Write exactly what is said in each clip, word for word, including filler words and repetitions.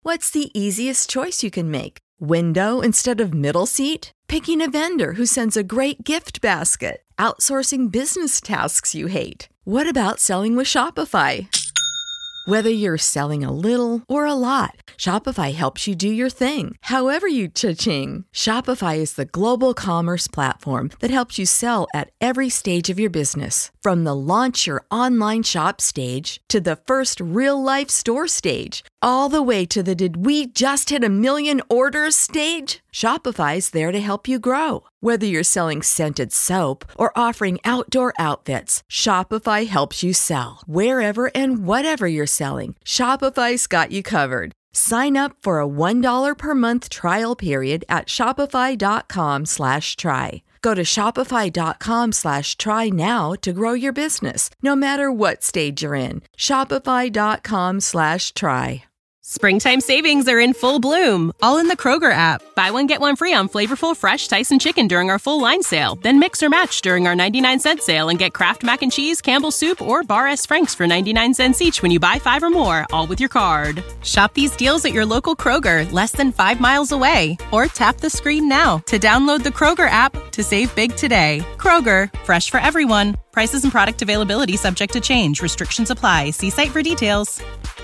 What's the easiest choice you can make? Window instead of middle seat? Picking a vendor who sends a great gift basket? Outsourcing business tasks you hate? What about selling with Shopify? Whether you're selling a little or a lot, Shopify helps you do your thing, however you cha-ching. Shopify is the global commerce platform that helps you sell at every stage of your business. From the launch your online shop stage to the first real-life store stage, all the way to the did we just hit a million orders stage. Shopify's there to help you grow. Whether you're selling scented soap or offering outdoor outfits, Shopify helps you sell. Wherever and whatever you're selling, Shopify's got you covered. Sign up for a one dollar per month trial period at shopify.com slash try. Go to shopify.com slash try now to grow your business, no matter what stage you're in. Shopify.com slash try. Springtime savings are in full bloom, all in the Kroger app. Buy one, get one free on flavorful, fresh Tyson chicken during our full line sale. Then mix or match during our ninety-nine cent sale and get Kraft Mac and Cheese, Campbell's Soup, or Bar S. Frank's for ninety-nine cents each when you buy five or more, all with your card. Shop these deals at your local Kroger, less than five miles away. Or tap the screen now to download the Kroger app to save big today. Kroger, fresh for everyone. Prices and product availability subject to change. Restrictions apply. See site for details.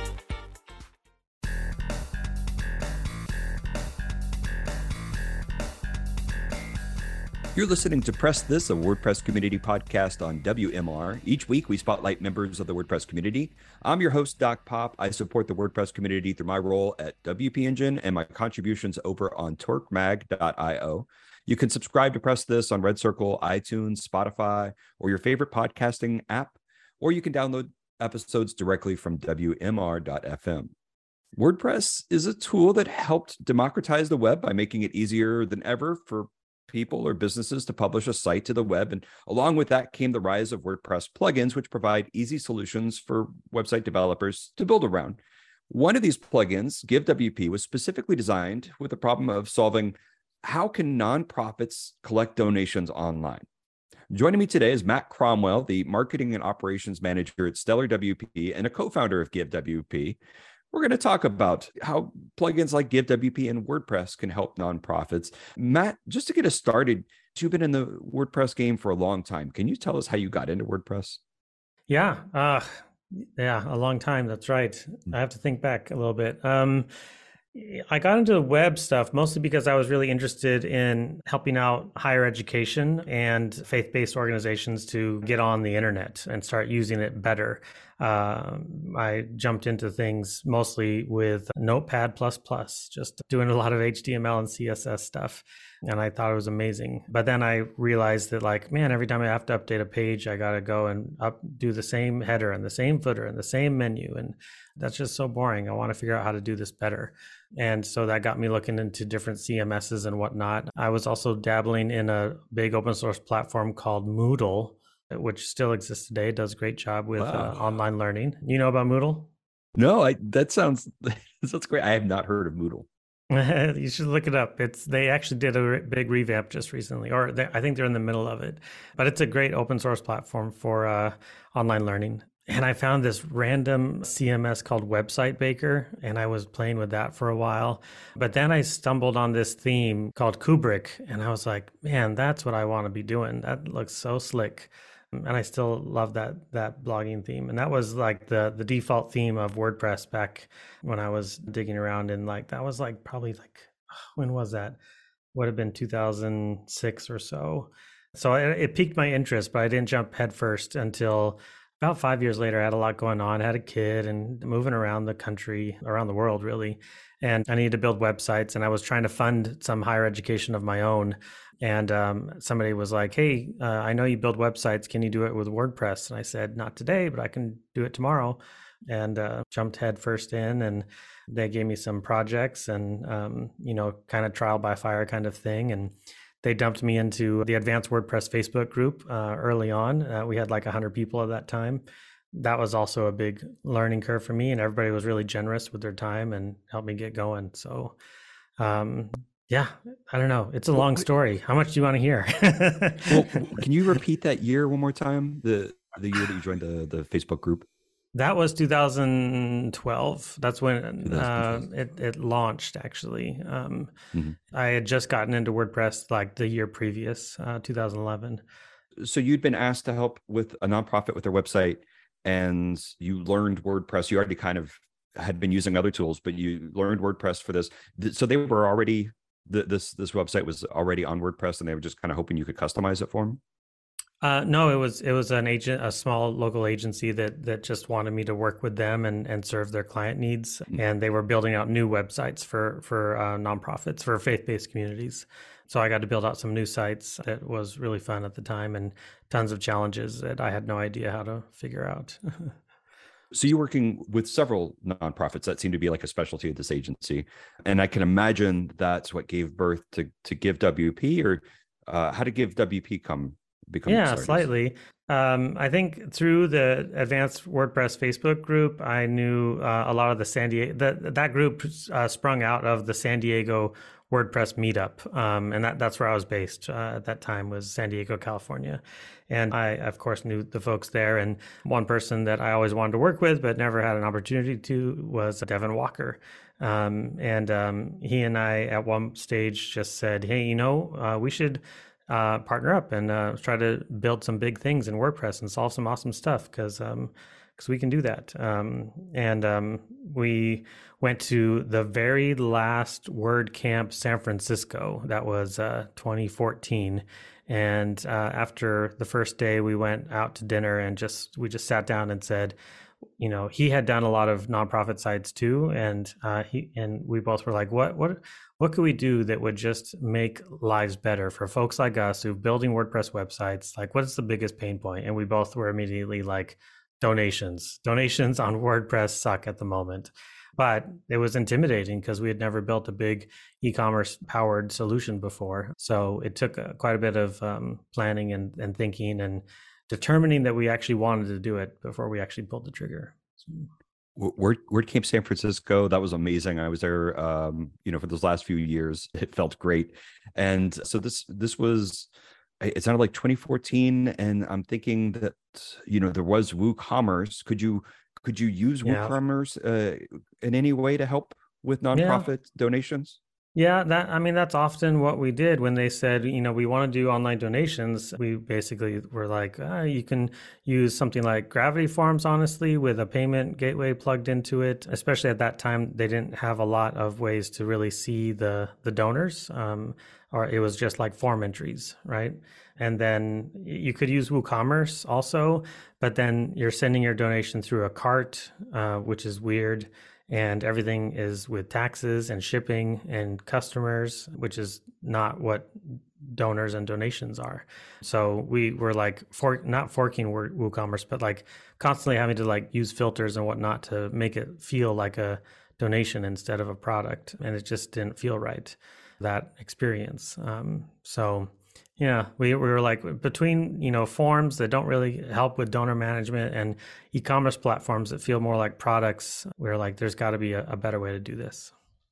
You're listening to Press This, a WordPress community podcast on W M R. Each week, we spotlight members of the WordPress community. I'm your host, Doc Pop. I support the WordPress community through my role at W P Engine and my contributions over on torque mag dot io. You can subscribe to Press This on Red Circle, iTunes, Spotify, or your favorite podcasting app, or you can download episodes directly from W M R dot F M. WordPress is a tool that helped democratize the web by making it easier than ever for people or businesses to publish a site to the web. And along with that came the rise of WordPress plugins, which provide easy solutions for website developers to build around. One of these plugins, GiveWP, was specifically designed with the problem of solving how can nonprofits collect donations online. Joining me today is Matt Cromwell, the marketing and operations manager at Stellar W P and a co-founder of GiveWP. We're going to talk about how plugins like GiveWP and WordPress can help nonprofits. Matt, just to get us started, you've been in the WordPress game for a long time. Can you tell us how you got into WordPress? Yeah, uh, yeah, a long time. That's right. I have to think back a little bit. Um, I got into the web stuff mostly because I was really interested in helping out higher education and faith-based organizations to get on the internet and start using it better. Uh, I jumped into things mostly with Notepad plus plus, just doing a lot of H T M L and C S S stuff. And I thought it was amazing. But then I realized that, like, man, every time I have to update a page, I got to go and up do the same header and the same footer and the same menu. And that's just so boring. I want to figure out how to do this better. And so that got me looking into different C M Ss and whatnot. I was also dabbling in a big open source platform called Moodle, which still exists today. It does a great job with wow. uh, online learning. You know about Moodle? No, I, that sounds that's great. I have not heard of Moodle. You should look it up. It's they actually did a big revamp just recently, or I think they're in the middle of it. But it's a great open source platform for uh, online learning. And I found this random C M S called Website Baker, and I was playing with that for a while. But then I stumbled on this theme called Kubrick, and I was like, man, that's what I want to be doing. That looks so slick. And I still love that that blogging theme. And that was like the the default theme of WordPress back when I was digging around. And like that was like probably like, when was that? Would have been two thousand six or so. So it, it piqued my interest, but I didn't jump headfirst until about five years later. I had a lot going on, had a kid and moving around the country, around the world really. And I needed to build websites, and I was trying to fund some higher education of my own. And um, somebody was like, hey, uh, I know you build websites. Can you do it with WordPress? And I said, not today, but I can do it tomorrow. And uh, jumped head first in, and they gave me some projects and, um, you know, kind of trial by fire kind of thing. And they dumped me into the Advanced WordPress Facebook group uh, early on. Uh, we had like one hundred people at that time. That was also a big learning curve for me, and everybody was really generous with their time and helped me get going. So, um, yeah, I don't know. It's a long story. How much do you want to hear? Well, can you repeat that year one more time? The the year that you joined the, the Facebook group? That was two thousand twelve. That's when uh, twenty twelve. it, it launched, actually. Um, Mm-hmm. I had just gotten into WordPress like the year previous, uh, two thousand eleven. So you'd been asked to help with a nonprofit with their website, and you learned WordPress. You already kind of had been using other tools, but you learned WordPress for this. So they were already, this this website was already on WordPress, and they were just kind of hoping you could customize it for them? Uh, no, it was it was an agent, a small local agency that that just wanted me to work with them and and serve their client needs. Mm-hmm. And they were building out new websites for for uh, nonprofits, for faith-based communities. So I got to build out some new sites. That was really fun at the time, and tons of challenges that I had no idea how to figure out. So you're working with several nonprofits. That seemed to be like a specialty of this agency, and I can imagine that's what gave birth to to Give W P. Or uh, how did Give W P come become? Yeah, started? slightly. Um, I think through the Advanced WordPress Facebook group, I knew uh, a lot of the San Diego. That that group uh, sprung out of the San Diego WordPress meetup, um, and that that's where I was based uh, at that time, was San Diego, California. And I, of course, knew the folks there. And one person that I always wanted to work with but never had an opportunity to was Devin Walker. Um, and um, he and I at one stage just said, hey, you know, uh, we should uh, partner up and uh, try to build some big things in WordPress and solve some awesome stuff, because um, because we can do that. Um, and um, we went to the very last WordCamp San Francisco. That was uh, twenty fourteen. And uh, after the first day, we went out to dinner and just we just sat down and said, you know, he had done a lot of nonprofit sites too, and uh, he and we both were like, what what what could we do that would just make lives better for folks like us who are building WordPress websites? Like, what is the biggest pain point? And we both were immediately like, donations. Donations on WordPress suck at the moment. But it was intimidating because we had never built a big e-commerce powered solution before. So it took uh, quite a bit of um, planning and, and thinking and determining that we actually wanted to do it before we actually pulled the trigger. So. Word, WordCamp San Francisco, that was amazing. I was there, um, you know, for those last few years. It felt great. And so this this was, it sounded like twenty fourteen, and I'm thinking that, you know, there was WooCommerce. Could you could you use Yeah. WooCommerce uh, in any way to help with nonprofit yeah. donations? Yeah, that I mean, that's often what we did when they said, you know, we want to do online donations. We basically were like, ah, you can use something like Gravity Forms, honestly, with a payment gateway plugged into it. Especially at that time, they didn't have a lot of ways to really see the the donors, um, or it was just like form entries, right? And then you could use WooCommerce also, but then you're sending your donation through a cart, uh, which is weird. And everything is with taxes and shipping and customers, which is not what donors and donations are. So we were like, for, not forking WooCommerce, but like constantly having to like use filters and whatnot to make it feel like a donation instead of a product. And it just didn't feel right, that experience. Um, so yeah, we, we were like, between, you know, forms that don't really help with donor management and e-commerce platforms that feel more like products, we we're like, there's got to be a, a better way to do this.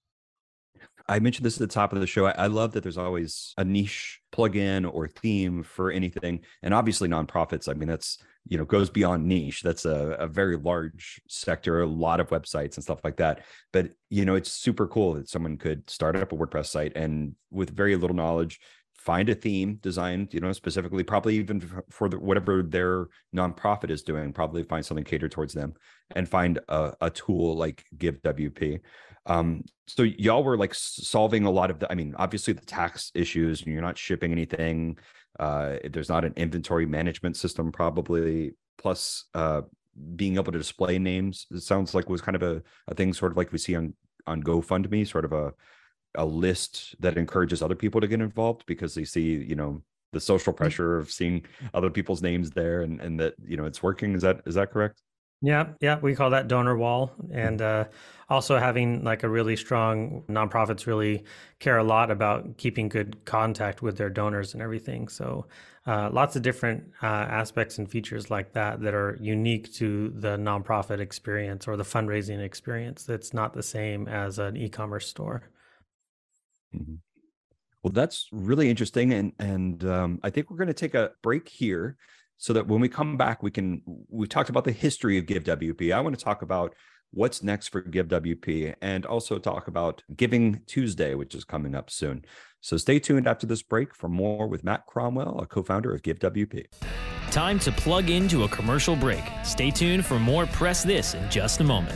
I mentioned this at the top of the show. I, I love that there's always a niche plugin or theme for anything. And obviously nonprofits, I mean, that's, you know, goes beyond niche. That's a, a very large sector, a lot of websites and stuff like that. But, you know, it's super cool that someone could start up a WordPress site and with very little knowledge, find a theme designed, you know, specifically, probably even for the, whatever their nonprofit is doing, probably find something catered towards them, and find a, a tool like Give W P. Um, so y'all were like solving a lot of the, I mean, obviously the tax issues, and you're not shipping anything. Uh, there's not an inventory management system probably, plus uh, being able to display names. It sounds like was kind of a, a thing sort of like we see on, on GoFundMe, sort of a, a list that encourages other people to get involved because they see, you know, the social pressure of seeing other people's names there, and, and that, you know, it's working. Is that, is that correct? Yeah. Yeah. We call that donor wall. And uh, also having like a really strong, nonprofits really care a lot about keeping good contact with their donors and everything. So uh, lots of different uh, aspects and features like that that are unique to the nonprofit experience or the fundraising experience. That's not the same as an e-commerce store. Mm-hmm. Well, that's really interesting. And, and um, I think we're going to take a break here. so that when we come back, we can, we talked about the history of GiveWP. I want to talk about what's next for GiveWP and also talk about Giving Tuesday, which is coming up soon. So stay tuned after this break for more with Matt Cromwell, a co-founder of GiveWP. Time to plug into a commercial break. Stay tuned for more Press This in just a moment.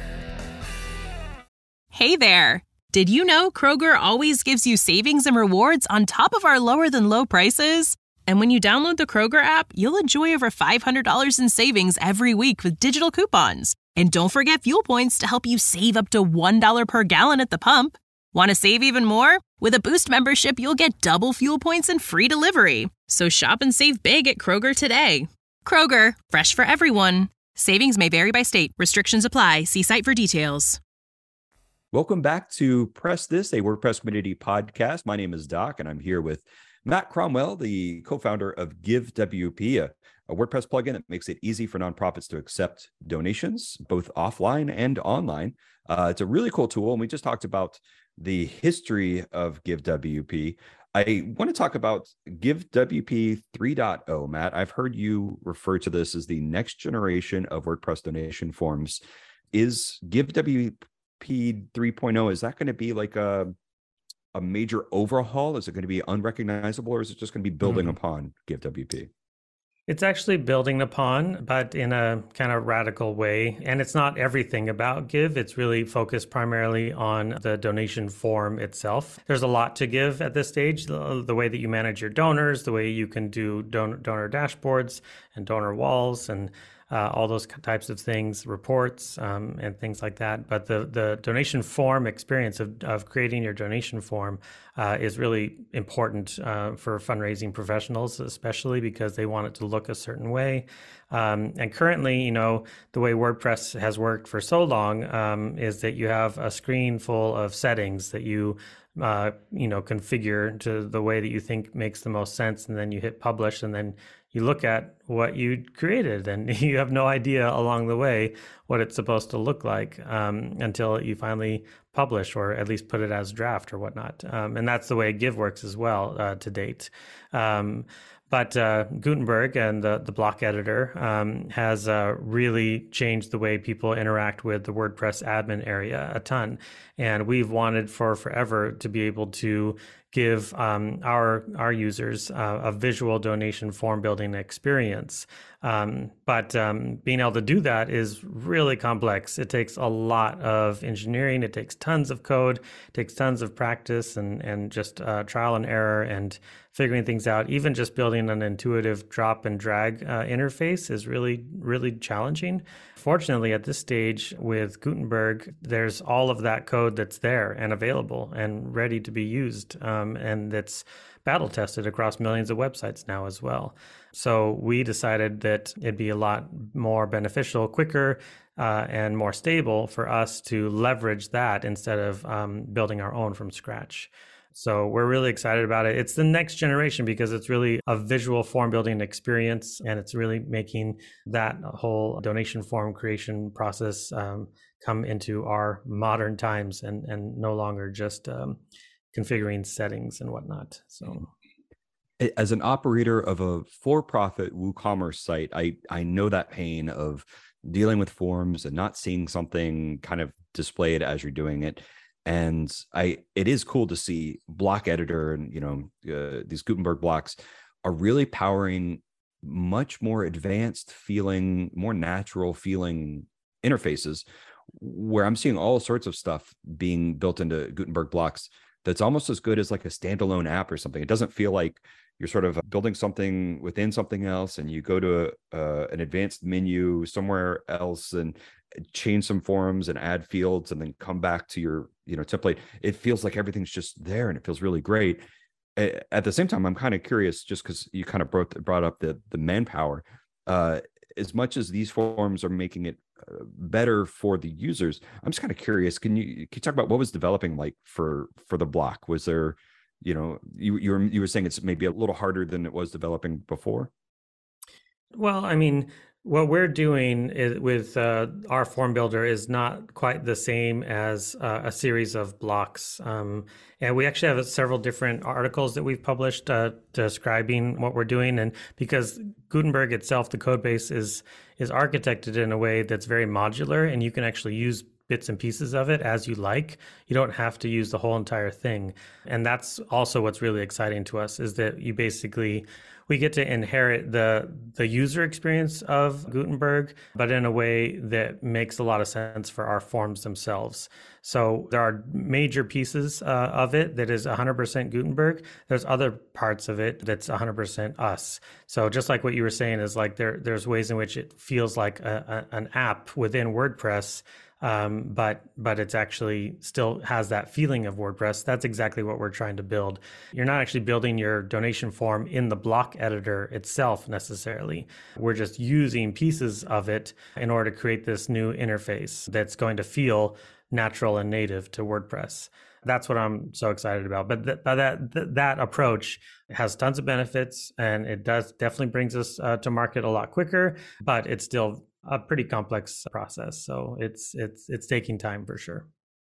Hey there! Did you know Kroger always gives you savings and rewards on top of our lower than low prices? And when you download the Kroger app, you'll enjoy over five hundred dollars in savings every week with digital coupons. And don't forget fuel points to help you save up to one dollar per gallon at the pump. Want to save even more? With a Boost membership, you'll get double fuel points and free delivery. So shop and save big at Kroger today. Kroger, fresh for everyone. Savings may vary by state. Restrictions apply. See site for details. Welcome back to Press This, a WordPress community podcast. My name is Doc, and I'm here with Matt Cromwell, the co-founder of GiveWP, a, a WordPress plugin that makes it easy for nonprofits to accept donations, both offline and online. Uh, it's a really cool tool, and we just talked about the history of GiveWP. I want to talk about GiveWP three point oh, Matt. I've heard you refer to this as the next generation of WordPress donation forms. Is GiveWP three point oh, is that going to be like a a major overhaul? Is it going to be unrecognizable, or is it just going to be building mm-hmm. upon GiveWP? It's actually building upon, but in a kind of radical way. And it's not everything about Give. It's really focused primarily on the donation form itself. There's a lot to Give at this stage. The, the way that you manage your donors, the way you can do don- donor dashboards and donor walls and Uh, all those types of things, reports um, and things like that. But the the donation form experience of, of creating your donation form uh, is really important uh, for fundraising professionals, especially because they want it to look a certain way. Um, and currently, you know, the way WordPress has worked for so long um, is that you have a screen full of settings that you uh, you know, configure to the way that you think makes the most sense, and then you hit publish, and then you look at what you created, and you have no idea along the way what it's supposed to look like um, until you finally publish, or at least put it as draft or whatnot. Um, and that's the way Give works as well uh, to date. Um, But uh, Gutenberg and the, the block editor um, has uh, really changed the way people interact with the WordPress admin area a ton. And we've wanted for forever to be able to give um, our our users uh, a visual donation form building experience. Um, but um, being able to do that is really complex. It takes a lot of engineering. It takes tons of code. It takes tons of practice and and just uh, trial and error and figuring things out. Even just building an intuitive drop and drag uh, interface is really, really challenging. Fortunately, at this stage with Gutenberg, there's all of that code that's there and available and ready to be used. Um, and that's battle tested across millions of websites now as well. So we decided that it'd be a lot more beneficial, quicker, uh, and more stable for us to leverage that instead of um, building our own from scratch. So we're really excited about it. It's the next generation because it's really a visual form building experience, and it's really making that whole donation form creation process um, come into our modern times and, and no longer just um, configuring settings and whatnot. So, as an operator of a for-profit WooCommerce site, I, I know that pain of dealing with forms and not seeing something kind of displayed as you're doing it. And I, it is cool to see block editor and, you know, uh, these Gutenberg blocks are really powering much more advanced feeling, more natural feeling interfaces, where I'm seeing all sorts of stuff being built into Gutenberg blocks that's almost as good as like a standalone app or something. It doesn't feel like you're sort of building something within something else, and you go to a, uh, an advanced menu somewhere else and change some forms and add fields and then come back to your, you know, template. It feels like everything's just there, and it feels really great. At the same time, I'm kind of curious, just because you kind of brought, brought up the, the manpower, uh, as much as these forms are making it better for the users, I'm just kind of curious, can you, can you talk about what was developing like for, for the block? Was there, you know, you, you were, you were saying it's maybe a little harder than it was developing before? Well, I mean, What we're doing is, with uh, our form builder is not quite the same as uh, a series of blocks. Um, and we actually have several different articles that we've published uh, describing what we're doing. And because Gutenberg itself, the code base is is architected in a way that's very modular, and you can actually use bits and pieces of it as you like. You don't have to use the whole entire thing. And that's also what's really exciting to us, is that you basically, we get to inherit the the user experience of Gutenberg, but in a way that makes a lot of sense for our forms themselves. So there are major pieces uh, of it that is one hundred percent Gutenberg. There's other parts of it that's one hundred percent us. So just like what you were saying, is like there there's ways in which it feels like a, a, an app within WordPress, Um, but but it's actually still has that feeling of WordPress. That's exactly what we're trying to build. You're not actually building your donation form in the block editor itself necessarily. We're just using pieces of it in order to create this new interface that's going to feel natural and native to WordPress. That's what I'm so excited about. But th- that th- that approach has tons of benefits, and it does definitely brings us uh, to market a lot quicker, but it's still a pretty complex process. So it's it's it's taking time for sure.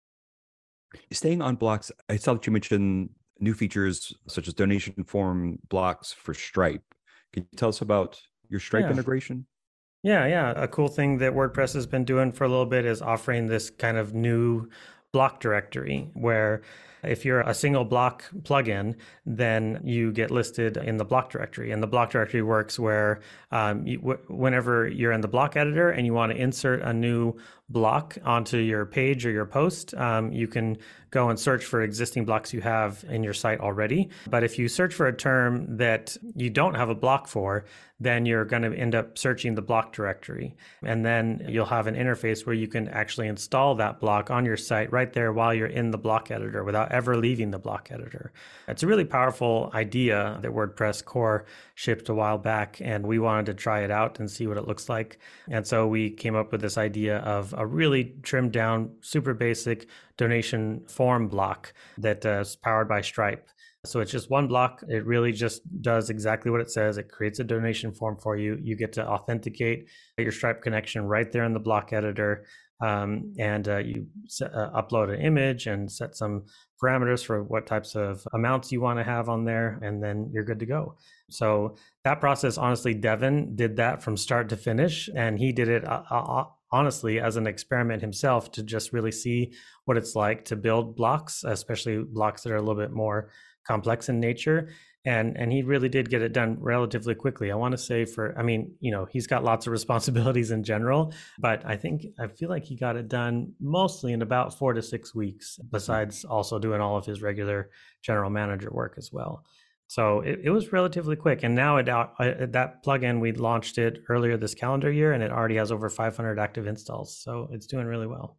Staying on blocks, I saw that you mentioned new features such as donation form blocks for Stripe. Can you tell us about your Stripe Yeah. integration? Yeah, yeah. A cool thing that WordPress has been doing for a little bit is offering this kind of new block directory where if you're a single block plugin, then you get listed in the block directory. And the block directory works where um, you, w- whenever you're in the block editor and you want to insert a new block onto your page or your post, um, you can go and search for existing blocks you have in your site already. But if you search for a term that you don't have a block for, then you're going to end up searching the block directory. And then you'll have an interface where you can actually install that block on your site right there while you're in the block editor without ever leaving the block editor. It's a really powerful idea that WordPress core shipped a while back, and we wanted to try it out and see what it looks like. And so we came up with this idea of a really trimmed down, super basic donation form block that uh, is powered by Stripe. So it's just one block. It really just does exactly what it says. It creates a donation form for you. You get to authenticate your Stripe connection right there in the block editor. Um, and uh, you set, uh, upload an image and set some parameters for what types of amounts you want to have on there, and then you're good to go. So that process, honestly, Devin did that from start to finish, and he did it uh, uh, honestly as an experiment himself to just really see what it's like to build blocks, especially blocks that are a little bit more complex in nature. And and he really did get it done relatively quickly. I want to say for, I mean, you know, he's got lots of responsibilities in general, but I think, I feel like he got it done mostly in about four to six weeks, besides also doing all of his regular general manager work as well. So it, it was relatively quick. And now it, uh, that plugin, we launched it earlier this calendar year, and it already has over five hundred active installs. So it's doing really well.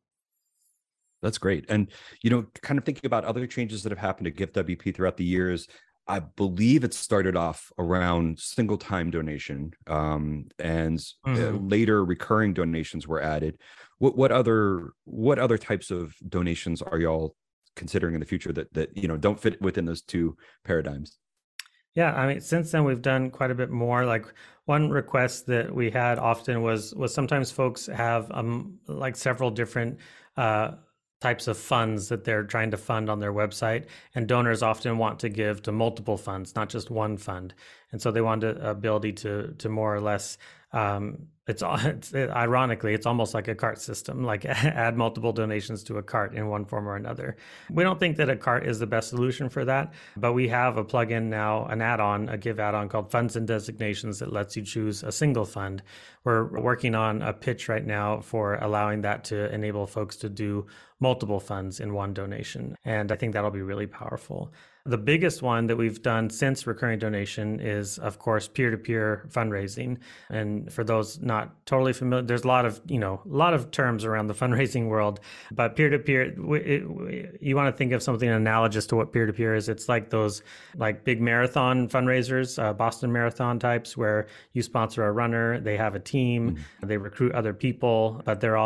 That's great. And, you know, kind of thinking about other changes that have happened to Gift W P throughout the years, I believe it started off around single time donation, um, and mm-hmm. uh, later recurring donations were added. What what other what other types of donations are y'all considering in the future that that you know don't fit within those two paradigms? Yeah, I mean, since then we've done quite a bit more. Like one request that we had often was was sometimes folks have um like several different uh types of funds that they're trying to fund on their website, and donors often want to give to multiple funds, not just one fund. And so they want the ability to to more or less um it's, it's it, ironically it's almost like a cart system, like add multiple donations to a cart in one form or another. We don't think that a cart is the best solution for that, but we have a plugin now, an add-on, a Give add-on called Funds and Designations that lets you choose a single fund. We're working on a pitch right now for allowing that to enable folks to do multiple funds in one donation. And I think that'll be really powerful. The biggest one that we've done since recurring donation is, of course, peer-to-peer fundraising. And for those not totally familiar, there's a lot of, you know, a lot of terms around the fundraising world, but peer-to-peer, it, it, you want to think of something analogous to what peer-to-peer is. It's like those like big marathon fundraisers, uh, Boston Marathon types, where you sponsor a runner, they have a team, mm-hmm. they recruit other people, but they're all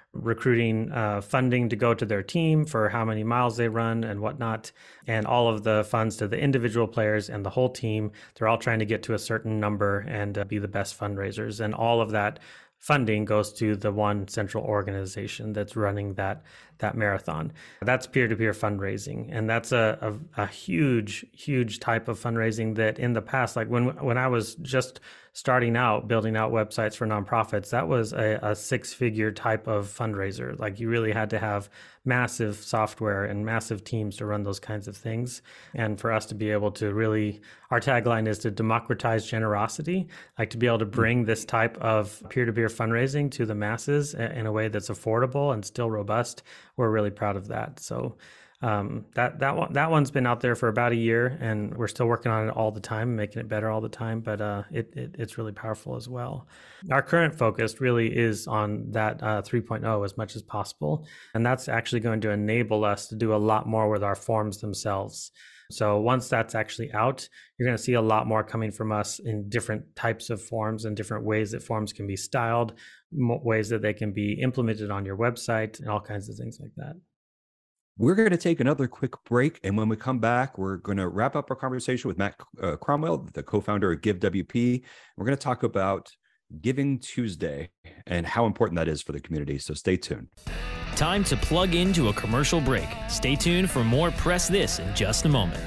recruiting uh, funding to go to their team for how many miles they run and whatnot, and all of the funds to the individual players and the whole team. They're all trying to get to a certain number and uh, be the best fundraisers. And all of that funding goes to the one central organization that's running that that marathon. That's peer-to-peer fundraising, and that's a, a a huge, huge type of fundraising that in the past, like when when I was just starting out building out websites for nonprofits, that was a, a six-figure type of fundraiser. Like you really had to have massive software and massive teams to run those kinds of things. And for us to be able to really, our tagline is to democratize generosity, like to be able to bring this type of peer-to-peer fundraising to the masses in a way that's affordable and still robust. We're really proud of that. So um, that that one that one's been out there for about a year, and we're still working on it all the time, making it better all the time. But uh, it, it it's really powerful as well. Our current focus really is on that uh, three point oh as much as possible, and that's actually going to enable us to do a lot more with our forms themselves. So once that's actually out, you're going to see a lot more coming from us in different types of forms and different ways that forms can be styled, ways that they can be implemented on your website, and all kinds of things like that. We're going to take another quick break, and when we come back, we're going to wrap up our conversation with Matt uh, Cromwell, the co-founder of Give W P. We're going to talk about Giving Tuesday and how important that is for the community, so stay tuned. Time to plug into a commercial break. Stay tuned for more Press This in just a moment.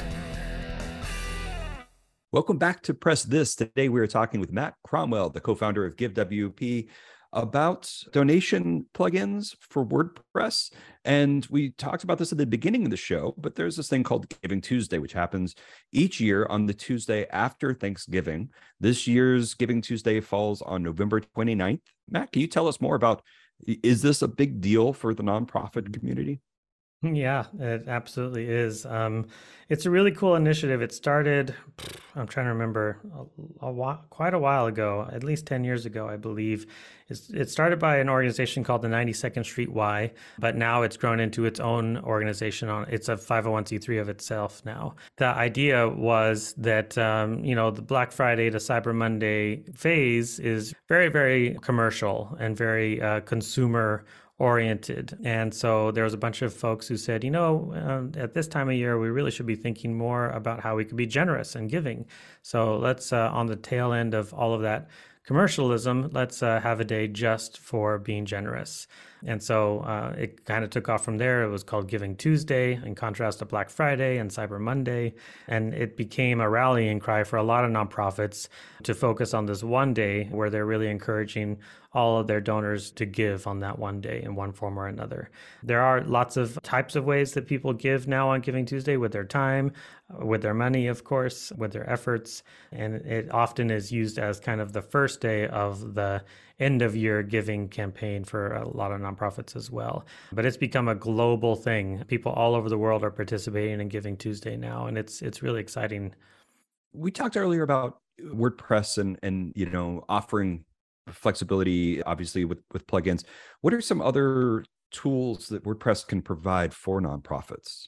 Welcome back to Press This. Today we are talking with Matt Cromwell, the co-founder of Give W P, about donation plugins for WordPress. And we talked about this at the beginning of the show, but there's this thing called Giving Tuesday, which happens each year on the Tuesday after Thanksgiving. This year's Giving Tuesday falls on November twenty-ninth. Matt, can you tell us more about, is this a big deal for the nonprofit community? Yeah, it absolutely is. Um, it's a really cool initiative. It started, I'm trying to remember, a, a while, quite a while ago, at least ten years ago, I believe. It's, it started by an organization called the ninety-second Street Y, but now it's grown into its own organization. On It's a five oh one c three of itself now. The idea was that, um, you know, the Black Friday to Cyber Monday phase is very, very commercial and very uh, consumer oriented. And so there was a bunch of folks who said, you know, um, at this time of year, we really should be thinking more about how we could be generous and giving. So let's, uh, on the tail end of all of that commercialism, let's uh, have a day just for being generous. And so uh, it kind of took off from there. It was called Giving Tuesday, in contrast to Black Friday and Cyber Monday. And it became a rallying cry for a lot of nonprofits to focus on this one day where they're really encouraging all of their donors to give on that one day in one form or another. There are lots of types of ways that people give now on Giving Tuesday, with their time, with their money, of course, with their efforts. And it often is used as kind of the first day of the end of year giving campaign for a lot of nonprofits as well. But it's become a global thing. People all over the world are participating in Giving Tuesday now, and it's it's really exciting. We talked earlier about WordPress and and you know offering flexibility, obviously, with with plugins. What are some other tools that WordPress can provide for nonprofits?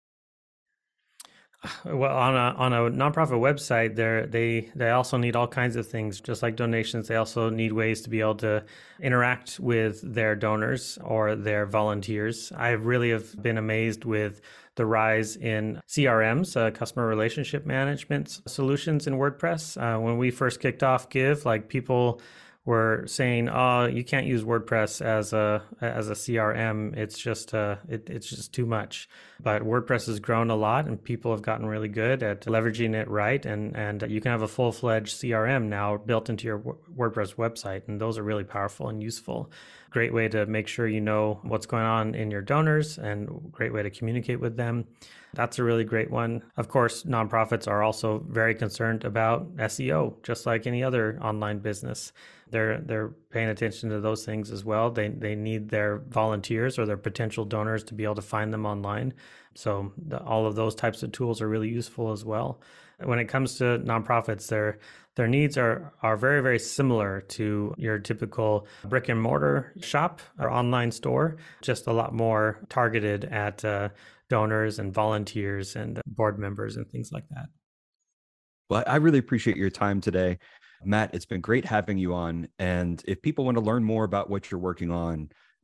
Well, on a on a nonprofit website, they they they also need all kinds of things, just like donations. They also need ways to be able to interact with their donors or their volunteers. I really have been amazed with the rise in C R Ms, uh, customer relationship management solutions in WordPress. Uh, when we first kicked off Give, like people were saying, "Oh, you can't use WordPress as a as a C R M. It's just uh, it, it's just too much." But WordPress has grown a lot, and people have gotten really good at leveraging it right. And and you can have a full fledged C R M now built into your WordPress website, and those are really powerful and useful. Great way to make sure you know what's going on in your donors, and great way to communicate with them. That's a really great one. Of course, nonprofits are also very concerned about S E O, just like any other online business. They're they're paying attention to those things as well. They they need their volunteers or their potential donors to be able to find them online. So the, all of those types of tools are really useful as well. When it comes to nonprofits, their their needs are are very, very similar to your typical brick and mortar shop or online store, just a lot more targeted at uh, donors and volunteers and board members and things like that. Well, I really appreciate your time today, Matt. It's been great having you on. And if people want to learn more about what you're working on,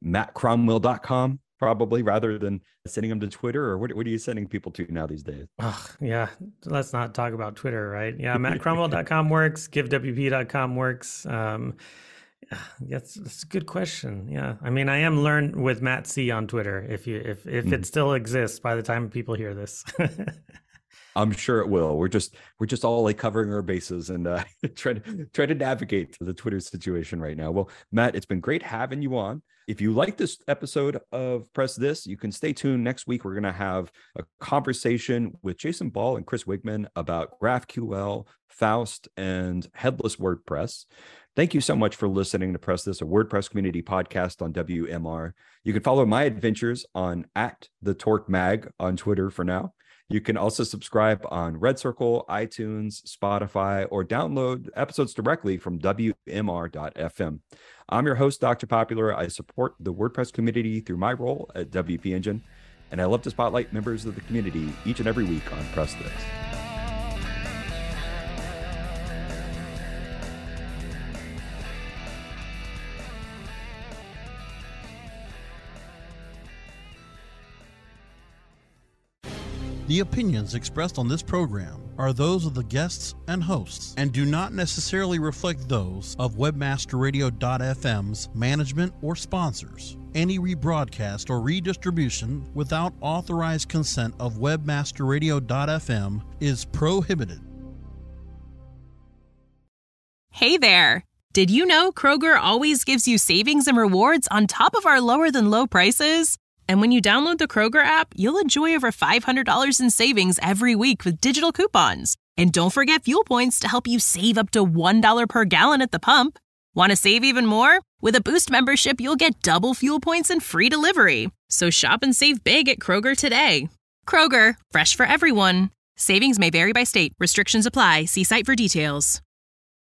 matt cromwell dot com, probably, rather than sending them to Twitter? Or what, what are you sending people to now these days? Oh, yeah. Let's not talk about Twitter, right? Yeah, matt cromwell dot com works. give w p dot com works. Um, that's, that's a good question. Yeah. I mean, I am Learn with Matt C on Twitter, if you if if mm. it still exists by the time people hear this. I'm sure it will. We're just we're just all like covering our bases and uh, trying to try to navigate the Twitter situation right now. Well, Matt, it's been great having you on. If you like this episode of Press This, you can stay tuned. Next week, we're going to have a conversation with Jason Ball and Chris Wigman about GraphQL, Faust, and headless WordPress. Thank you so much for listening to Press This, a WordPress community podcast on W M R. You can follow my adventures on at the Torque Mag on Twitter for now. You can also subscribe on Red Circle, iTunes, Spotify, or download episodes directly from W M R dot F M. I'm your host, Doctor Popular. I support the WordPress community through my role at W P Engine, and I love to spotlight members of the community each and every week on Press This. The opinions expressed on this program are those of the guests and hosts and do not necessarily reflect those of webmaster radio dot f m's management or sponsors. Any rebroadcast or redistribution without authorized consent of webmaster radio dot f m is prohibited. Hey there! Did you know Kroger always gives you savings and rewards on top of our lower than low prices? And when you download the Kroger app, you'll enjoy over five hundred dollars in savings every week with digital coupons. And don't forget fuel points to help you save up to one dollar per gallon at the pump. Want to save even more? With a Boost membership, you'll get double fuel points and free delivery. So shop and save big at Kroger today. Kroger, fresh for everyone. Savings may vary by state. Restrictions apply. See site for details.